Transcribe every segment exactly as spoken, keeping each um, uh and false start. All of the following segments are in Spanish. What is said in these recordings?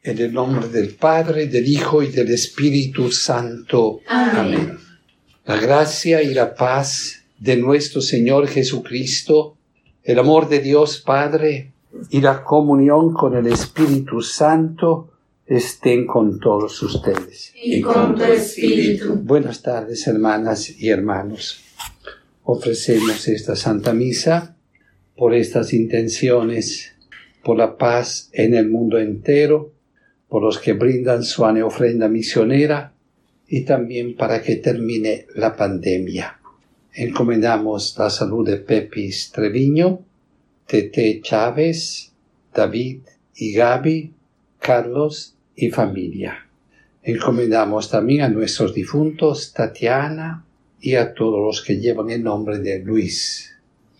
En el nombre del Padre, del Hijo y del Espíritu Santo. Amén. Amén. La gracia y la paz de nuestro Señor Jesucristo, el amor de Dios Padre y la comunión con el Espíritu Santo estén con todos ustedes. Y con tu espíritu. Buenas tardes, hermanas y hermanos. Ofrecemos esta Santa Misa por estas intenciones, por la paz en el mundo entero, por los que brindan su ofrenda misionera y también para que termine la pandemia. Encomendamos la salud de Pepis Treviño, Tete Chávez, David y Gaby, Carlos y familia. Encomendamos también a nuestros difuntos Tatiana y a todos los que llevan el nombre de Luis.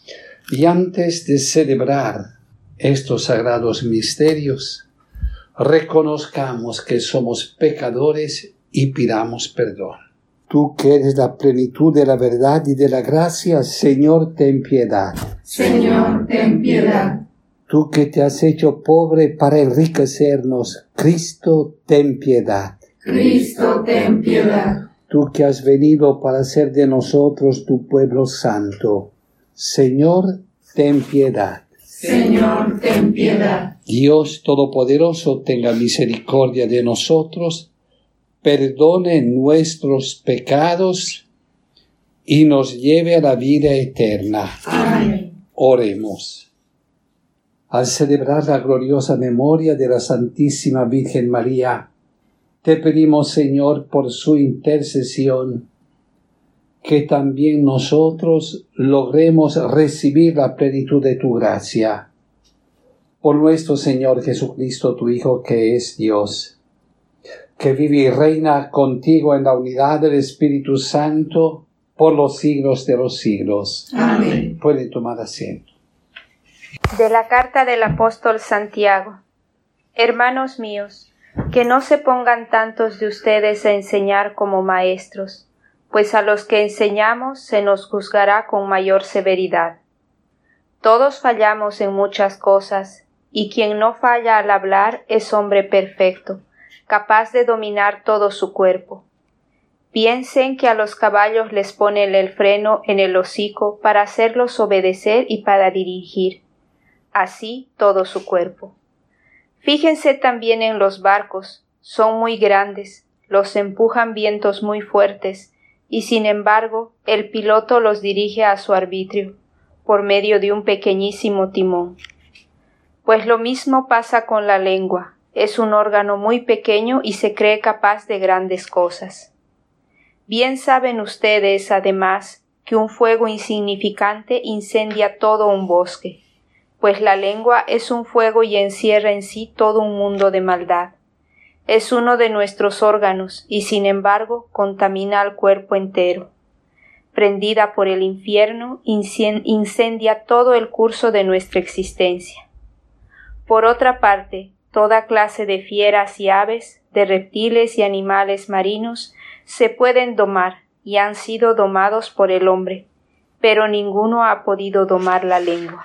Y antes de celebrar estos sagrados misterios, reconozcamos que somos pecadores y pidamos perdón. Tú que eres la plenitud de la verdad y de la gracia, Señor, ten piedad. Señor, ten piedad. Tú que te has hecho pobre para enriquecernos, Cristo, ten piedad. Cristo, ten piedad. Tú que has venido para hacer de nosotros tu pueblo santo, Señor, ten piedad. Señor, ten piedad. Dios Todopoderoso, tenga misericordia de nosotros, perdone nuestros pecados y nos lleve a la vida eterna. Amén. Oremos. Al celebrar la gloriosa memoria de la Santísima Virgen María, te pedimos, Señor, por su intercesión, que también nosotros logremos recibir la plenitud de tu gracia. Por nuestro Señor Jesucristo, tu Hijo, que es Dios, que vive y reina contigo en la unidad del Espíritu Santo por los siglos de los siglos. Amén. Pueden tomar asiento. De la carta del apóstol Santiago. Hermanos míos, que no se pongan tantos de ustedes a enseñar como maestros, pues a los que enseñamos se nos juzgará con mayor severidad. Todos fallamos en muchas cosas, y quien no falla al hablar es hombre perfecto, capaz de dominar todo su cuerpo. Piensen que a los caballos les ponen el freno en el hocico para hacerlos obedecer y para dirigir, así todo su cuerpo. Fíjense también en los barcos, son muy grandes, los empujan vientos muy fuertes, y sin embargo el piloto los dirige a su arbitrio, por medio de un pequeñísimo timón. Pues lo mismo pasa con la lengua, es un órgano muy pequeño y se cree capaz de grandes cosas. Bien saben ustedes, además, que un fuego insignificante incendia todo un bosque, pues la lengua es un fuego y encierra en sí todo un mundo de maldad. Es uno de nuestros órganos y sin embargo contamina al cuerpo entero. Prendida por el infierno, incendia todo el curso de nuestra existencia. Por otra parte, toda clase de fieras y aves, de reptiles y animales marinos, se pueden domar y han sido domados por el hombre, pero ninguno ha podido domar la lengua,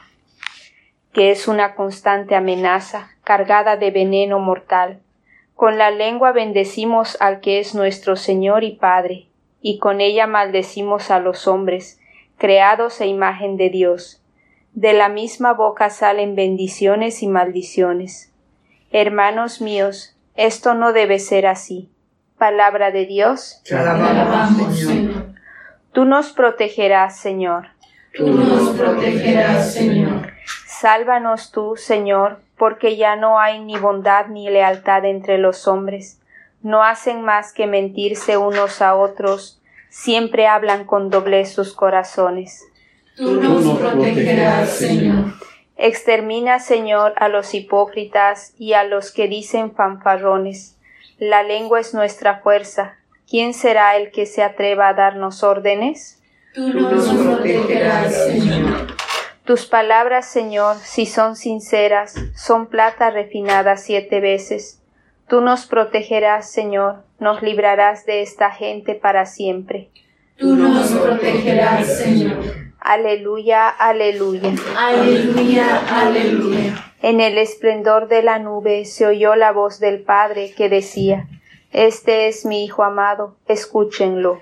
que es una constante amenaza cargada de veneno mortal. Con la lengua bendecimos al que es nuestro Señor y Padre, y con ella maldecimos a los hombres, creados a imagen de Dios. De la misma boca salen bendiciones y maldiciones. Hermanos míos, esto no debe ser así. Palabra de Dios. Te alabamos, Señor. Tú nos protegerás, Señor. Tú nos protegerás, Señor. Sálvanos tú, Señor, porque ya no hay ni bondad ni lealtad entre los hombres. No hacen más que mentirse unos a otros, siempre hablan con doblez sus corazones. Tú nos protegerás, Señor. Extermina, Señor, a los hipócritas y a los que dicen fanfarrones. La lengua es nuestra fuerza. ¿Quién será el que se atreva a darnos órdenes? Tú nos protegerás, Señor. Tus palabras, Señor, si son sinceras, son plata refinada siete veces. Tú nos protegerás, Señor, nos librarás de esta gente para siempre. Tú nos protegerás, Señor. Aleluya, aleluya. Aleluya, aleluya. En el esplendor de la nube se oyó la voz del Padre que decía: Este es mi Hijo amado, escúchenlo.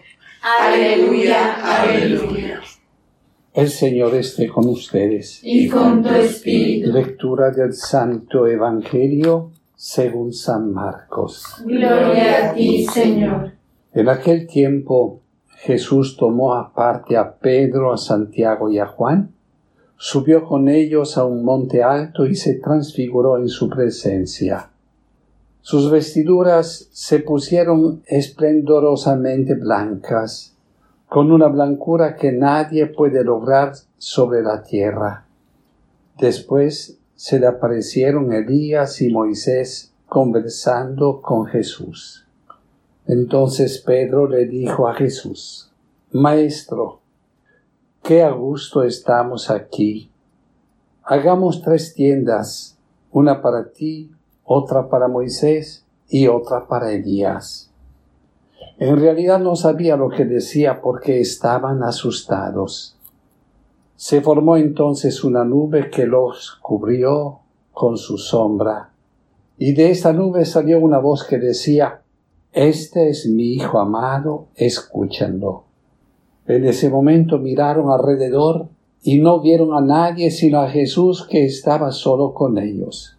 Aleluya, aleluya. El Señor esté con ustedes. Y con tu espíritu. Lectura del Santo Evangelio según San Marcos. Gloria a ti, Señor. En aquel tiempo Jesús tomó aparte a Pedro, a Santiago y a Juan, subió con ellos a un monte alto y se transfiguró en su presencia. Sus vestiduras se pusieron esplendorosamente blancas, con una blancura que nadie puede lograr sobre la tierra. Después se le aparecieron Elías y Moisés conversando con Jesús. Entonces Pedro le dijo a Jesús: Maestro, qué a gusto estamos aquí. Hagamos tres tiendas, una para ti, otra para Moisés y otra para Elías. En realidad no sabía lo que decía porque estaban asustados. Se formó entonces una nube que los cubrió con su sombra, y de esta nube salió una voz que decía: Este es mi Hijo amado, escúchenlo. En ese momento miraron alrededor y no vieron a nadie sino a Jesús, que estaba solo con ellos.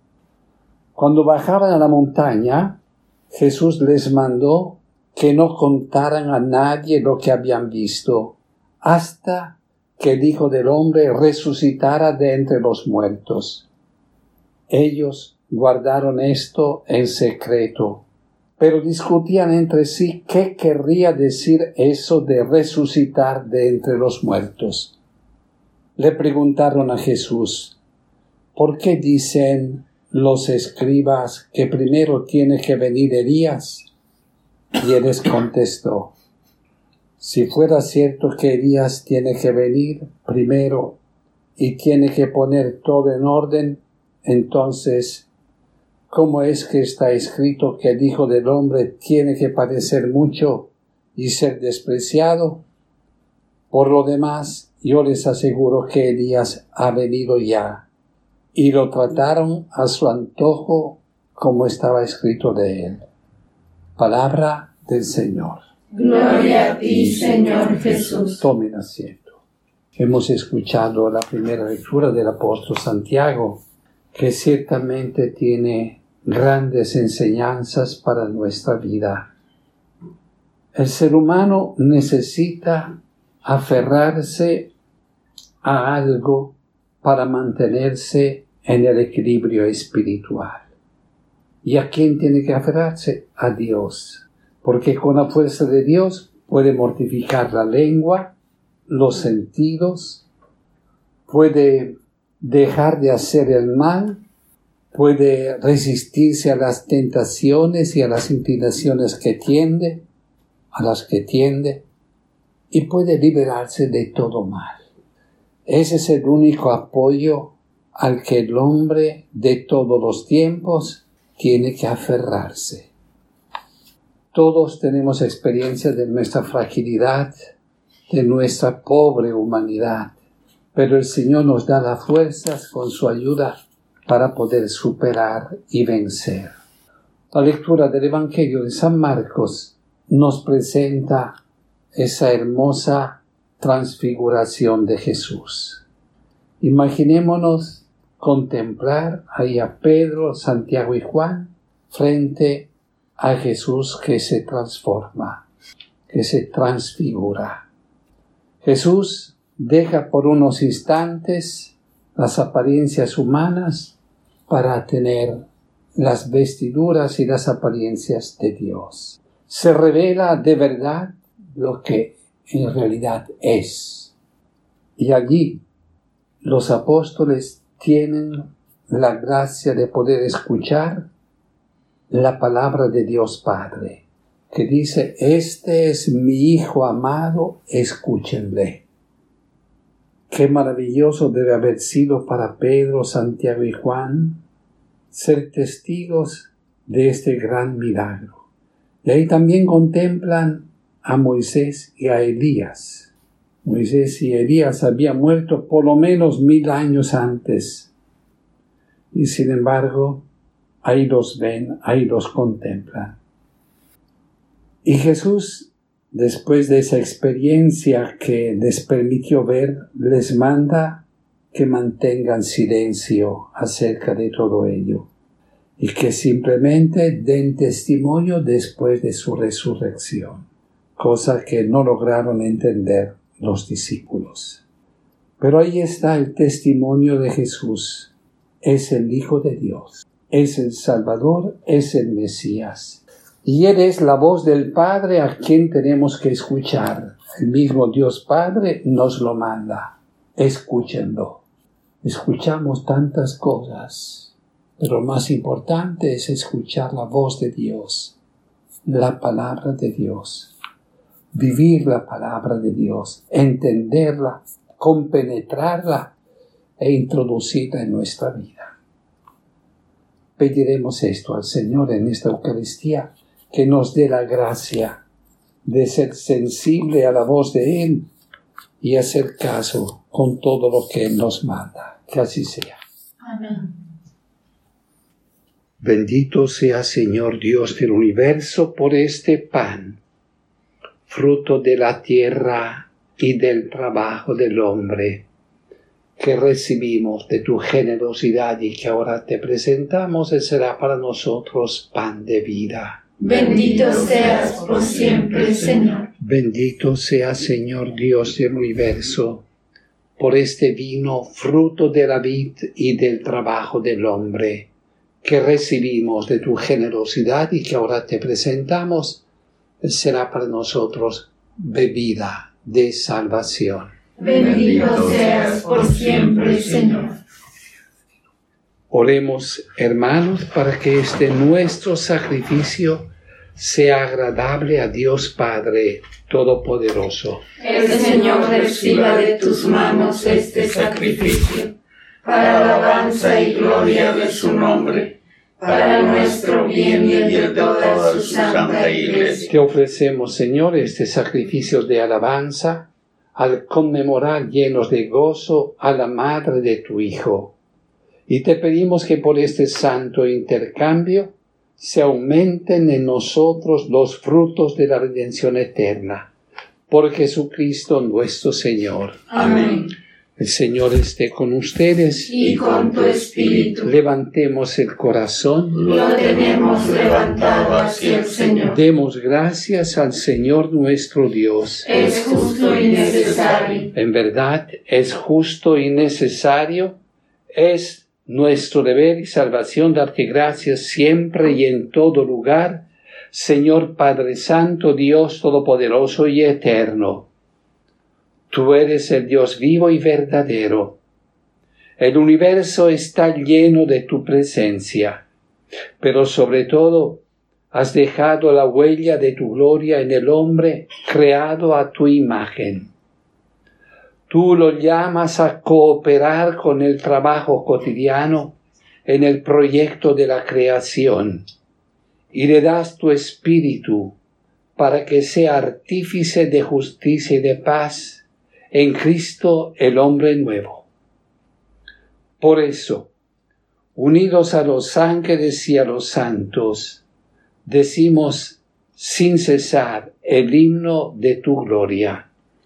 Cuando bajaban a la montaña, Jesús les mandó que no contaran a nadie lo que habían visto, hasta que el Hijo del Hombre resucitara de entre los muertos. Ellos guardaron esto en secreto, pero discutían entre sí qué querría decir eso de resucitar de entre los muertos. Le preguntaron a Jesús: ¿Por qué dicen los escribas que primero tiene que venir Elías? Y él les contestó: Si fuera cierto que Elías tiene que venir primero y tiene que poner todo en orden, entonces, ¿cómo es que está escrito que el Hijo del Hombre tiene que padecer mucho y ser despreciado? Por lo demás, yo les aseguro que Elías ha venido ya, y lo trataron a su antojo como estaba escrito de él. Palabra del Señor. Gloria a ti, Señor Jesús. Tomen asiento. Hemos escuchado la primera lectura del apóstol Santiago, que ciertamente tiene grandes enseñanzas para nuestra vida. El ser humano necesita aferrarse a algo para mantenerse en el equilibrio espiritual. ¿Y a quién tiene que aferrarse? A Dios. Porque con la fuerza de Dios puede mortificar la lengua, los sentidos, puede dejar de hacer el mal, puede resistirse a las tentaciones y a las inclinaciones que tiende, a las que tiende, y puede liberarse de todo mal. Ese es el único apoyo al que el hombre de todos los tiempos tiene que aferrarse. Todos tenemos experiencia de nuestra fragilidad, de nuestra pobre humanidad, pero el Señor nos da las fuerzas con su ayuda para poder superar y vencer. La lectura del Evangelio de San Marcos nos presenta esa hermosa transfiguración de Jesús. Imaginémonos contemplar ahí a Pedro, Santiago y Juan frente a Jesús que se transforma, que se transfigura. Jesús deja por unos instantes las apariencias humanas para tener las vestiduras y las apariencias de Dios. Se revela de verdad lo que en realidad es. Y allí los apóstoles tienen la gracia de poder escuchar la palabra de Dios Padre, que dice: Este es mi Hijo amado, escúchenle. Qué maravilloso debe haber sido para Pedro, Santiago y Juan ser testigos de este gran milagro. Y ahí también contemplan a Moisés y a Elías. Moisés y Elías habían muerto por lo menos mil años antes. Y sin embargo, ahí los ven, ahí los contemplan. Y Jesús, después de esa experiencia que les permitió ver, les manda que mantengan silencio acerca de todo ello y que simplemente den testimonio después de su resurrección, cosa que no lograron entender los discípulos. Pero ahí está el testimonio de Jesús. Es el Hijo de Dios, es el Salvador, es el Mesías. Y Él es la voz del Padre a quien tenemos que escuchar. El mismo Dios Padre nos lo manda. Escúchenlo. Escuchamos tantas cosas, pero lo más importante es escuchar la voz de Dios, la palabra de Dios, vivir la palabra de Dios, entenderla, compenetrarla e introducirla en nuestra vida. Pediremos esto al Señor en esta Eucaristía, que nos dé la gracia de ser sensible a la voz de Él y hacer caso con todo lo que Él nos manda. Que así sea. Amén. Bendito sea, Señor Dios del universo, por este pan, fruto de la tierra y del trabajo del hombre, que recibimos de tu generosidad y que ahora te presentamos, y será para nosotros pan de vida. Bendito seas por siempre, Señor. Bendito sea, Señor Dios del universo, por este vino, fruto de la vid y del trabajo del hombre, que recibimos de tu generosidad y que ahora te presentamos, será para nosotros bebida de salvación. Bendito seas por siempre, Señor. Oremos, hermanos, para que este nuestro sacrificio sea agradable a Dios Padre Todopoderoso. El Señor reciba de tus manos este sacrificio, para alabanza y gloria de su nombre, para nuestro bien y el de toda su santa Iglesia. Te ofrecemos, Señor, este sacrificio de alabanza, al conmemorar llenos de gozo a la madre de tu Hijo. Y te pedimos que por este santo intercambio se aumenten en nosotros los frutos de la redención eterna. Por Jesucristo nuestro Señor. Amén. El Señor esté con ustedes. Y con tu espíritu. Levantemos el corazón. Lo tenemos levantado hacia el Señor. Demos gracias al Señor nuestro Dios. Es justo y necesario. En verdad, es justo y necesario. Es nuestro deber y salvación darte gracias siempre y en todo lugar, Señor Padre Santo, Dios Todopoderoso y Eterno. Tú eres el Dios vivo y verdadero. El universo está lleno de tu presencia, pero sobre todo has dejado la huella de tu gloria en el hombre creado a tu imagen. Tú lo llamas a cooperar con el trabajo cotidiano en el proyecto de la creación y le das tu espíritu para que sea artífice de justicia y de paz en Cristo el hombre nuevo. Por eso, unidos a los ángeles y a los santos, decimos sin cesar el himno de tu gloria.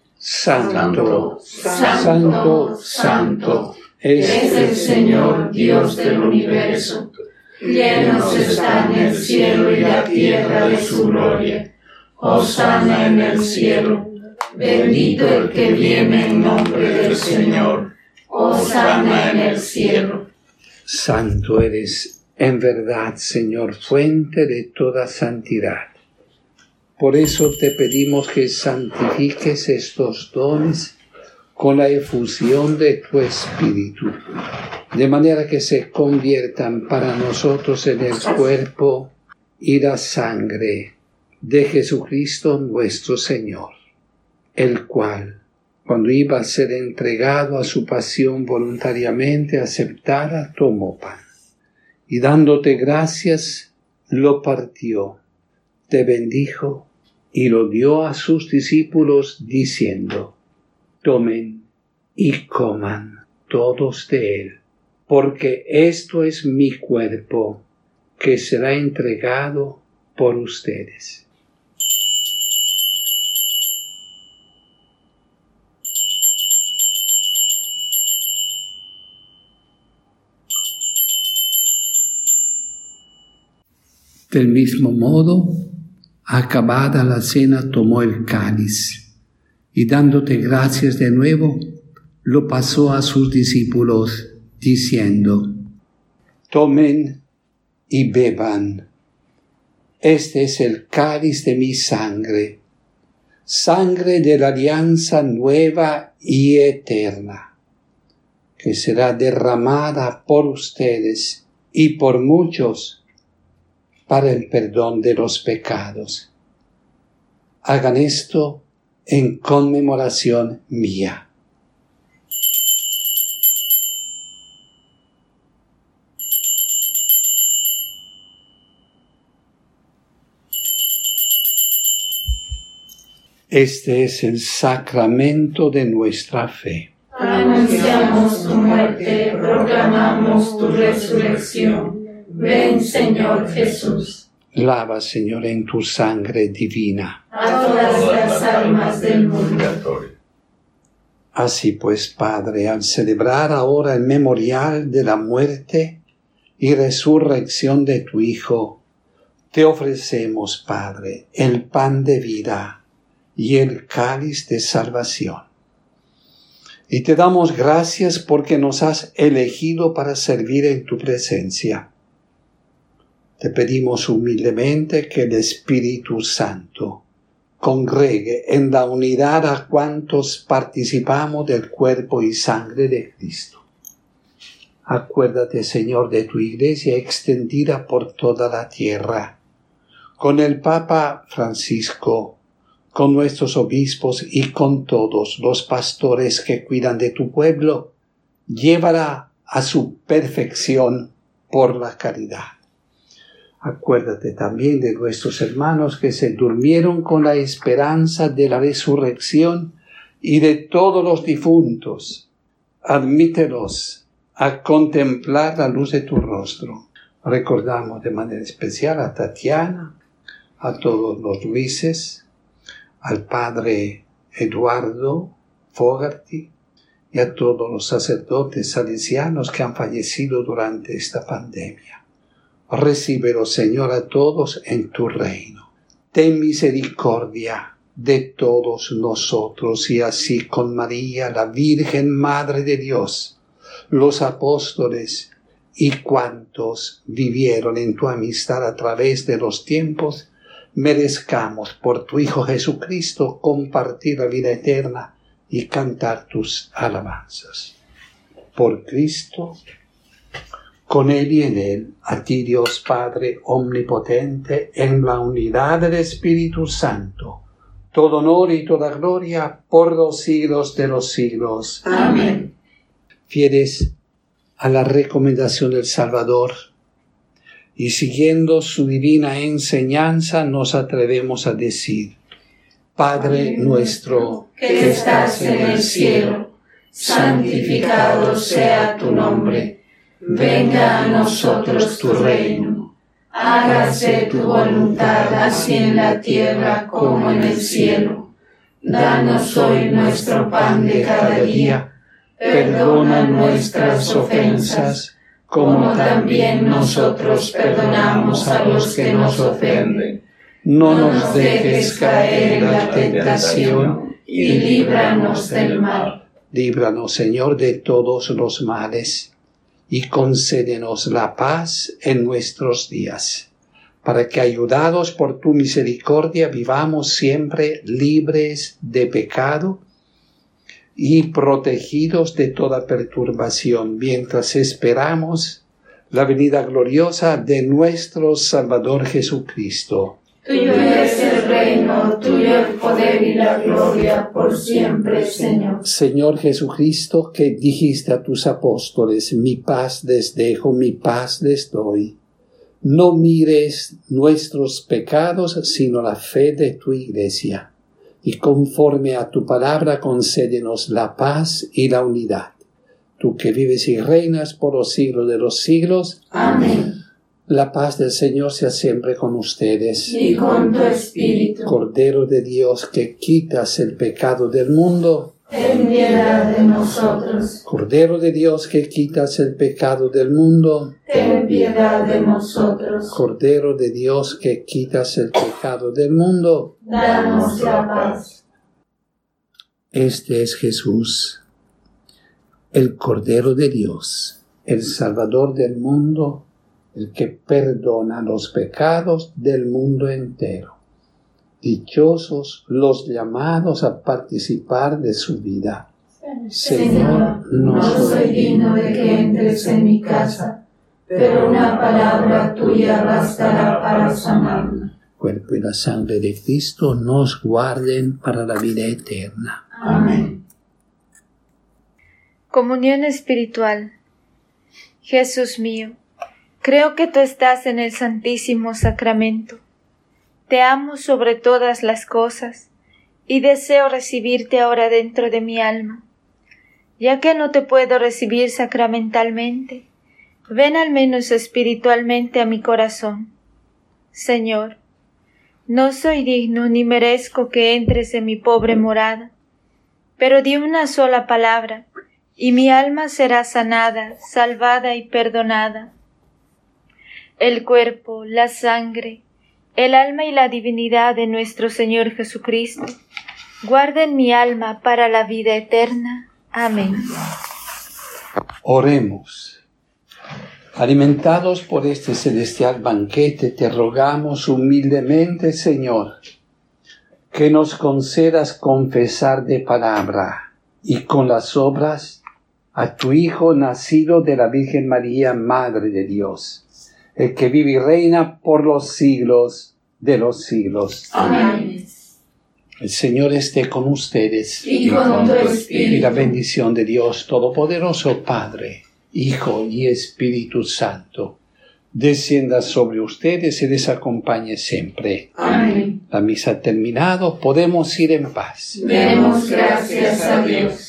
Santo, santo, santo, es el Señor Dios del universo. Llenos están el cielo y la tierra de su gloria. Hosana en el cielo. Bendito el que viene en nombre del Señor. Hosana en el cielo. Santo eres, en verdad, Señor, fuente de toda santidad. Por eso te pedimos que santifiques estos dones con la efusión de tu Espíritu, de manera que se conviertan para nosotros en el cuerpo y la sangre de Jesucristo nuestro Señor, el cual, cuando iba a ser entregado a su pasión voluntariamente aceptada, tomó pan, y dándote gracias, lo partió, te bendijo y lo dio a sus discípulos diciendo: tomen y coman todos de él, porque esto es mi cuerpo, que será entregado por ustedes. Del mismo modo, acabada la cena, tomó el cáliz y dándote gracias de nuevo, lo pasó a sus discípulos, diciendo: tomen y beban. Este es el cáliz de mi sangre, sangre de la alianza nueva y eterna, que será derramada por ustedes y por muchos para el perdón de los pecados. Hagan esto en conmemoración mía. Este es el sacramento de nuestra fe. Anunciamos tu muerte, proclamamos tu resurrección. Ven, Señor Jesús. Lava, Señor, en tu sangre divina a todas las almas del mundo. Así pues, Padre, al celebrar ahora el memorial de la muerte y resurrección de tu Hijo, te ofrecemos, Padre, el pan de vida y el cáliz de salvación. Y te damos gracias porque nos has elegido para servir en tu presencia. Te pedimos humildemente que el Espíritu Santo congregue en la unidad a cuantos participamos del cuerpo y sangre de Cristo. Acuérdate, Señor, de tu Iglesia extendida por toda la tierra, con el Papa Francisco, con nuestros obispos y con todos los pastores que cuidan de tu pueblo. Llévala a su perfección por la caridad. Acuérdate también de nuestros hermanos que se durmieron con la esperanza de la resurrección y de todos los difuntos. Admítelos a contemplar la luz de tu rostro. Recordamos de manera especial a Tatiana, a todos los Luises, al padre Eduardo Fogarty y a todos los sacerdotes salesianos que han fallecido durante esta pandemia. Recíbelos, Señor, a todos en tu reino. Ten misericordia de todos nosotros y así con María, la Virgen Madre de Dios, los apóstoles y cuantos vivieron en tu amistad a través de los tiempos, merezcamos por tu Hijo Jesucristo compartir la vida eterna y cantar tus alabanzas. Por Cristo, con Él y en Él, a ti Dios Padre omnipotente, en la unidad del Espíritu Santo, todo honor y toda gloria por los siglos de los siglos. Amén. Fieles a la recomendación del Salvador y siguiendo su divina enseñanza, nos atrevemos a decir: Padre nuestro que estás en el cielo, santificado sea tu nombre. Venga a nosotros tu reino. Hágase tu voluntad así en la tierra como en el cielo. Danos hoy nuestro pan de cada día. Perdona nuestras ofensas, como también nosotros perdonamos a los que nos ofenden. No nos dejes caer en la tentación y líbranos del mal. Líbranos, Señor, de todos los males, y concédenos la paz en nuestros días, para que, ayudados por tu misericordia, vivamos siempre libres de pecado y protegidos de toda perturbación, mientras esperamos la venida gloriosa de nuestro Salvador Jesucristo. Tuyo es el reino, tuyo el poder y la gloria por siempre, Señor. Señor Jesucristo, que dijiste a tus apóstoles: mi paz les dejo, mi paz les doy. No mires nuestros pecados, sino la fe de tu Iglesia. Y conforme a tu palabra, concédenos la paz y la unidad. tú que vives y reinas por los siglos de los siglos. Amén. La paz del Señor sea siempre con ustedes. Y con tu espíritu. Cordero de Dios, que quitas el pecado del mundo, ten piedad de nosotros. Cordero de Dios, que quitas el pecado del mundo, ten piedad de nosotros. Cordero de Dios, que quitas el pecado del mundo, danos la paz. Este es Jesús, el Cordero de Dios, el Salvador del mundo, el que perdona los pecados del mundo entero. Dichosos los llamados a participar de su vida. Señor, no soy digno de que entres en mi casa, pero una palabra tuya bastará para sanarme. Cuerpo y la sangre de Cristo nos guarden para la vida eterna. Amén. Comunión espiritual. Jesús mío, creo que tú estás en el Santísimo Sacramento. Te amo sobre todas las cosas y deseo recibirte ahora dentro de mi alma. Ya que no te puedo recibir sacramentalmente, ven al menos espiritualmente a mi corazón. Señor, no soy digno ni merezco que entres en mi pobre morada, pero di una sola palabra y mi alma será sanada, salvada y perdonada. El cuerpo, la sangre, el alma y la divinidad de nuestro Señor Jesucristo guarden mi alma para la vida eterna. Amén. Oremos. Alimentados por este celestial banquete, te rogamos humildemente, Señor, que nos concedas confesar de palabra y con las obras a tu Hijo nacido de la Virgen María, Madre de Dios, el que vive y reina por los siglos de los siglos. Amén. El Señor esté con ustedes. Y con tu espíritu. Y la bendición de Dios Todopoderoso, Padre, Hijo y Espíritu Santo, descienda sobre ustedes y les acompañe siempre. Amén. La misa ha terminado, podemos ir en paz. Demos gracias a Dios.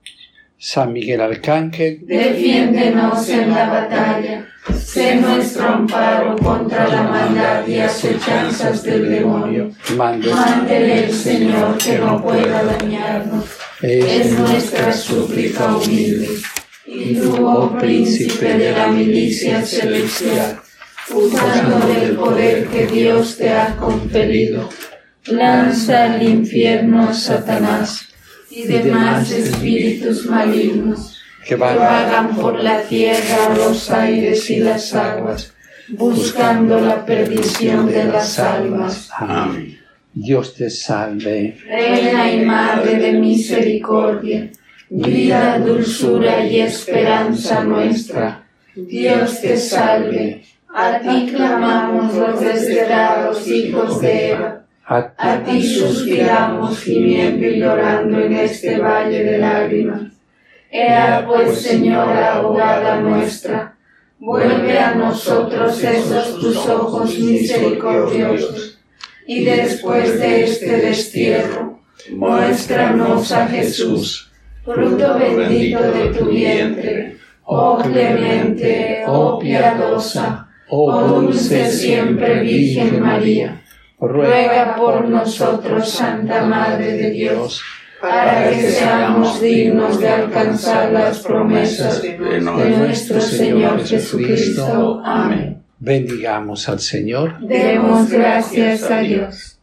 San Miguel Arcángel, defiéndenos en la batalla. Sé nuestro amparo contra la maldad y acechanzas del demonio. Mándele el Señor que no pueda dañarnos. Es nuestra súplica humilde. Y tú, oh príncipe de la milicia celestial, usando del poder que Dios te ha conferido, lanza al infierno a Satanás y demás espíritus malignos que vagan por la tierra, los aires y las aguas, buscando la perdición de las almas. Amén. Dios te salve, Reina y Madre de misericordia, vida, dulzura y esperanza nuestra. Dios te salve. A ti clamamos los desterrados hijos de Eva. A ti suspiramos gimiendo y llorando en este valle de lágrimas. Ea pues, Señora, abogada nuestra, vuelve a nosotros esos tus ojos misericordiosos, y después de este destierro, muéstranos a Jesús, fruto bendito de tu vientre, oh clemente, oh piadosa, oh dulce siempre Virgen María. Ruega por nosotros, Santa Madre de Dios, para que seamos dignos de alcanzar las promesas de nuestro Señor Jesucristo. Amén. Bendigamos al Señor. Demos gracias a Dios.